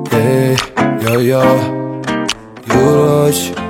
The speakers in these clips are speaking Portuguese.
Hey, yo, yo, Urosh,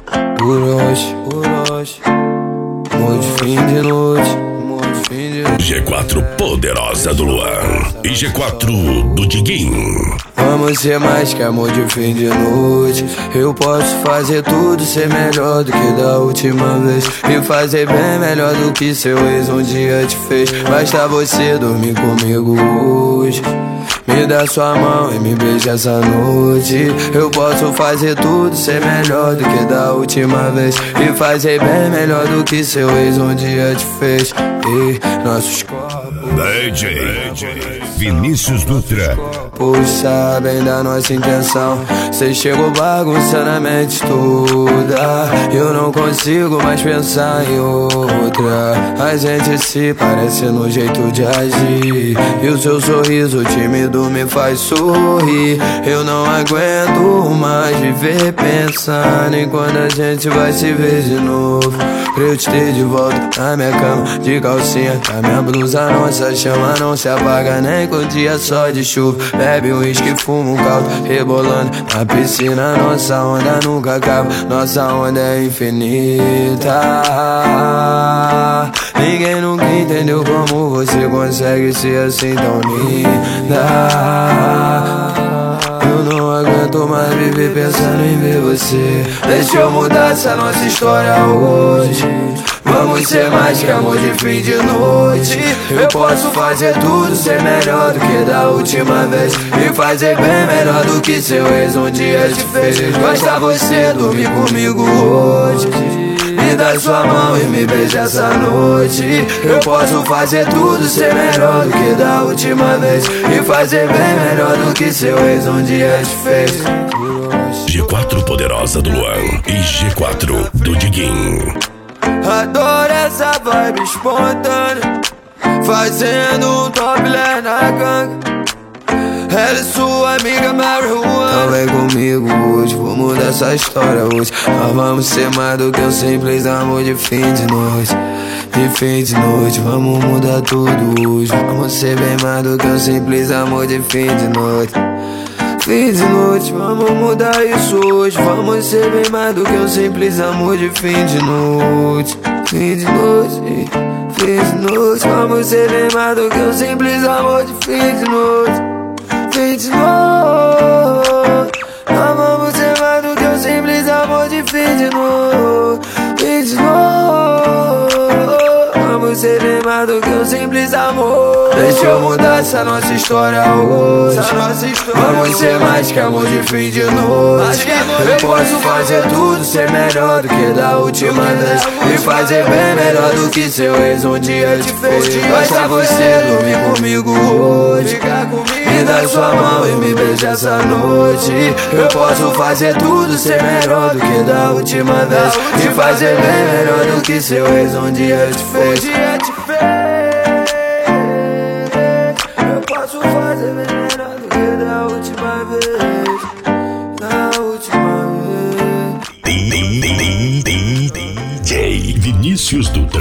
amor de fim de noite, G4 poderosa do Luan e G4 do Diguinho. Vamos ser mais que amor de fim de noite. Eu posso fazer tudo, ser melhor do que da última vez, e fazer bem melhor do que seu ex um dia te fez. Basta você dormir comigo hoje, me dá sua mão e me beija essa noite. Eu posso fazer tudo, ser melhor do que da última vez, e fazer bem melhor do que seu ex um dia te fez. E nossos corpos DJ Vinícius Dutra, pois sabem da nossa intenção. Cê chegou bagunçando a mente toda, eu não consigo mais pensar em outra. A gente se parece no jeito de agir, e o seu sorriso tímido me faz sorrir. Eu não aguento mais viver pensando em quando a gente vai se ver de novo, pra eu te ter de volta na minha cama, de calcinha, a minha blusa. Nossa chama não se apaga nem com dia só de chuva. Bebe um uísque, fuma um caldo, rebolando na piscina. Nossa onda nunca acaba, nossa onda é infinita. Ninguém nunca entendeu como você consegue ser assim tão linda. Eu não aguento mais viver pensando em ver você. Deixa eu mudar essa nossa história hoje. Vamos ser mais que amor de fim de noite. Eu posso fazer tudo, ser melhor do que da última vez, e fazer bem melhor do que seu ex um dia te fez. Basta você dormir comigo hoje, me dá sua mão e me beija essa noite. Eu posso fazer tudo, ser melhor do que da última vez, e fazer bem melhor do que seu ex um dia te fez. G4 poderosa do Luan e G4 do Diguinho. Adoro essa vibe espontânea, fazendo um topless na ganga. Ela é sua amiga marihuana. Então vem comigo hoje, vou mudar essa história hoje. Nós vamos ser mais do que um simples amor de fim de noite. De fim de noite, vamos mudar tudo hoje. Vamos ser bem mais do que um simples amor de fim de noite. Fim de noite, vamos mudar isso hoje. Vamos ser bem mais do que um simples amor de fim de noite. Fim de noite, fim de noite, vamos ser bem mais do que um simples amor de fim de noite. Fim de noite, nós vamos ser mais do que um simples amor de fim de noite. Fim de noite, vamos ser bem mais do que um simples amor. Deixa eu mudar essa nossa história hoje. Vamos ser mais que amor de fim de noite. Eu posso fazer tudo, ser melhor do que da última vez, e fazer bem melhor do que seu ex um dia te fez. Basta você dormir comigo hoje, me dá sua mão e me beija essa noite. Eu posso fazer tudo, ser melhor do que da última vez, e fazer bem melhor do que seu ex um dia te fez. Eu posso fazer bem melhor do que da última vez. Da última vez. DJ Vinícius Dutra.